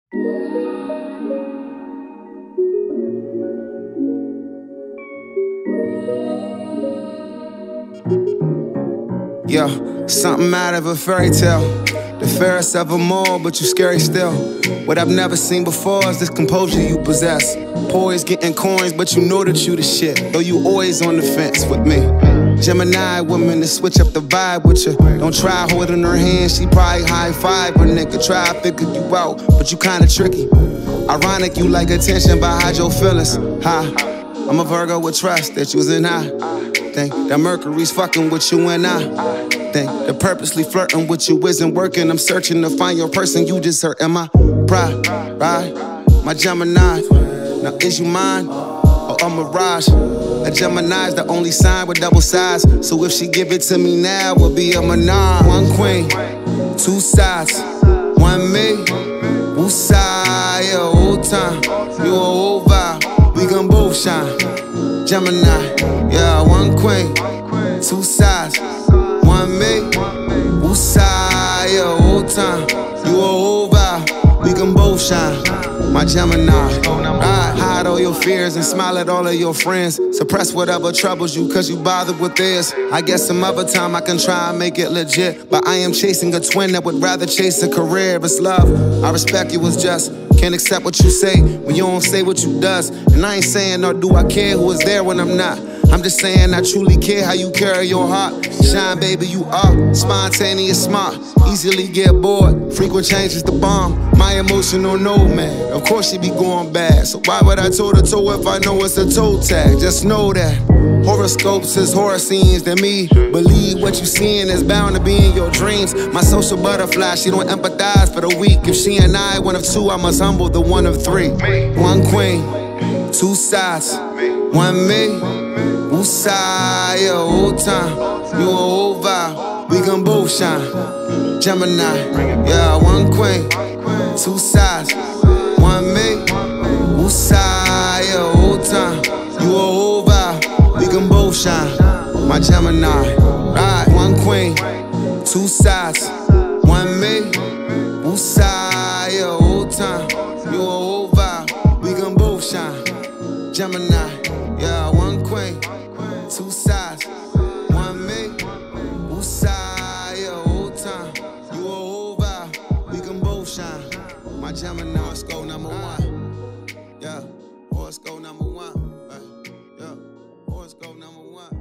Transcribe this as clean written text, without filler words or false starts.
Yo, something out of a fairy tale. The fairest of them all, but you scary still. What I've never seen before is this composure you possess. Poised getting coins, but you know that you the shit. Though you always on the fence with me. Gemini woman to switch up the vibe with you. Don't try holding her hand, she probably high five. But nigga, try to figure you out, but you kinda tricky. Ironic, you like attention, but hide your feelings. I'm a Virgo with trust that you's in I think that Mercury's fucking with you and I think that purposely flirting with you isn't working. I'm searching to find your person you just hurt. Am I pride, right? My Gemini, now is you mine or a mirage? A Gemini's the only sign with double sides. So if she give it to me now, we'll be a menage. One queen, two sides, one me. Woosah, yeah, old time, you a old vibe. We gon' both shine. Gemini, yeah, one queen, two sides, one me. Woosah, yeah, old time, you a old vibe. We can both shine. My Gemini, hide all your fears and smile at all of your friends. Suppress whatever troubles you, cause you bothered with theirs. I guess some other time I can try and make it legit, but I am chasing a twin that would rather chase a career. It's love, I respect you, it's just can't accept what you say when you don't say what you does. And I ain't saying nor do I care who is there when I'm not. I'm just saying I truly care how you carry your heart. Shine, baby, you are spontaneous, smart, easily get bored. Frequent change is the bomb. My emotional nomad, of course she be going bad. So why would I toe to toe if I know it's a toe tag? Just know that horoscopes is horror scenes to me. Believe what you seeing is bound to be in your dreams. My social butterfly, she don't empathize for the weak. If she and I one of two, I must humble the one of three. One queen, two sides, one me. Woosah, yeah, old time, you a old vibe. We gon' both shine. Gemini, yeah, one queen, two sides, one me. Woosah, yeah, old time, you a old vibe. We can both shine. My Gemini, right, one queen, two sides, one me. Woosah, yeah, old time, you a old vibe. We can both shine. Gemini, yeah, one queen, two sides, one me. Woosah, yeah, old time, you a old vibe. We can both shine. My Gemini, horoscope number one. Yeah, horoscope number one. Yeah, horoscope number one.